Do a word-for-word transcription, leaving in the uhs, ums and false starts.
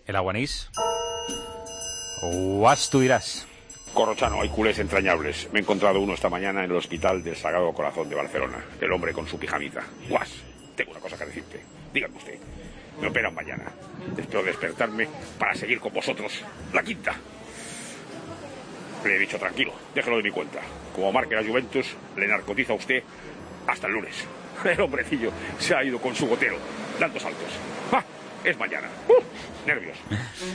el aguanís. Guas, tú dirás. Corrochano, hay culés entrañables. Me he encontrado uno esta mañana en el hospital del Sagrado Corazón de Barcelona. El hombre con su pijamita. Guas, tengo una cosa que decirte. Dígame usted. Me operan mañana. Espero despertarme para seguir con vosotros la quinta. Le he dicho tranquilo, déjelo de mi cuenta. Como marque la Juventus, le narcotiza a usted hasta el lunes. El hombrecillo se ha ido con su gotero, dando saltos. ¡Ah! Es mañana. ¡Uh! Nervios.